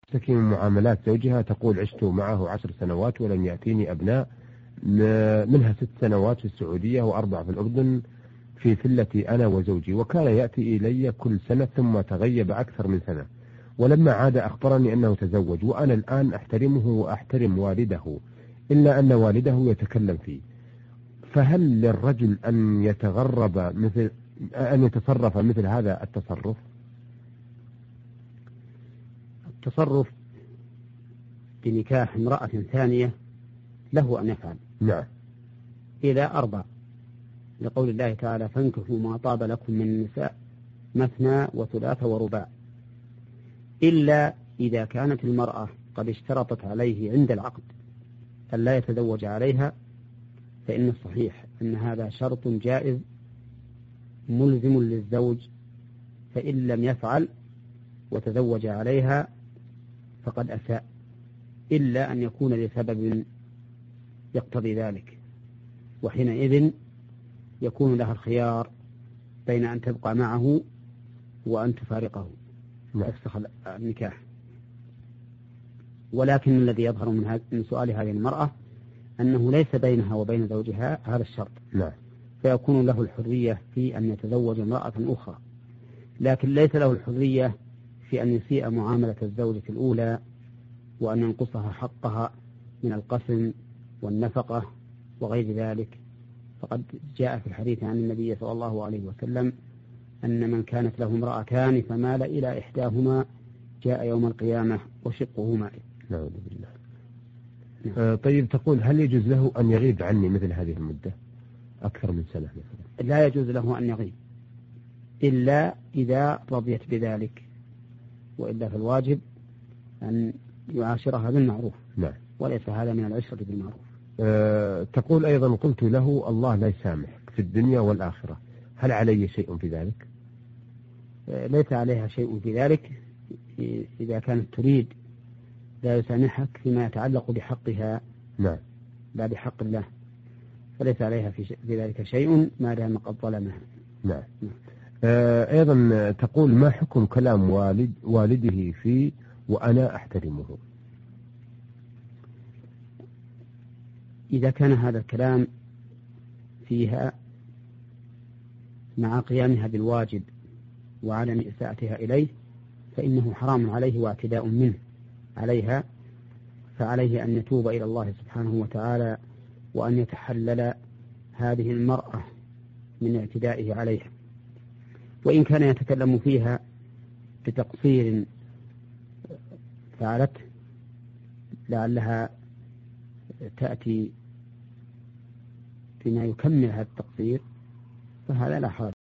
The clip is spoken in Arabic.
تشتكي من معاملات زوجها، تقول عشت معه 10 سنوات ولم يأتيني أبناء، منها 6 سنوات في السعودية و4 في الأردن في فلتي أنا وزوجي، وكان يأتي إلي كل سنة ثم تغيب أكثر من سنة، ولما عاد أخبرني أنه تزوج، وأنا الآن أحترمه وأحترم والده، إلا أن والده يتكلم فيه، فهل للرجل أن يتصرف مثل هذا التصرف؟ التصرف بنكاح امرأة ثانية له أن يفعل. نعم. إلى 4، لقول الله تعالى: فانكحوا ما طاب لكم من النساء مثنى وثلاث ورباع، إلا إذا كانت المرأة قد اشترطت عليه عند العقد أن لا يتزوج عليها، فإن الصحيح أن هذا شرط جائز ملزم للزوج، فإن لم يفعل وتزوج عليها فقد أساء، إلا أن يكون لسبب يقتضي ذلك، وحينئذ يكون لها الخيار بين أن تبقى معه وأن تفارقه وتفسخ النكاح. ولكن الذي يظهر من سؤال هذه المرأة أنه ليس بينها وبين زوجها هذا الشرط، فيكون له الحرية في أن يتزوج امرأة أخرى، لكن ليس له الحرية في أن يسيء معاملة الزوجة الأولى وأن ينقصها حقها من القسم والنفقة وغير ذلك. فقد جاء في الحديث عن النبي صلى الله عليه وسلم أن من كانت له امرأتان فمال إلى إحداهما جاء يوم القيامة وشقه مائل. نعوذ بالله. طيب، تقول هل يجوز له أن يغيب عني مثل هذه المدة أكثر من سنة مثلا؟ لا يجوز له أن يغيب إلا إذا رضيت بذلك، وإلا فالواجب أن يعاشرها بالمعروف. نعم. وليس هذا من العشرة بالمعروف. تقول أيضا: قلت له الله لا يسامحك في الدنيا والآخرة، هل علي شيء في ذلك؟ ليس عليها شيء في ذلك إذا كانت تريد لا يسامحك فيما يتعلق بحقها. نعم. لا بحق الله، فليس عليها في ذلك شيء ما دام قد ظلمها. نعم. أيضا تقول: ما حكم كلام والده فيه وأنا أحترمه؟ إذا كان هذا الكلام فيها مع قيامها بالواجب وعدم إساءتها إليه فإنه حرام عليه واعتداء منه عليها، فعليه أن يتوب إلى الله سبحانه وتعالى وأن يتحلل هذه المرأة من اعتدائه عليها. وإن كان يتكلم فيها بتقصير فعلته لعلها تأتي فيما يكمل هذا التقصير، فهذا لا حرج.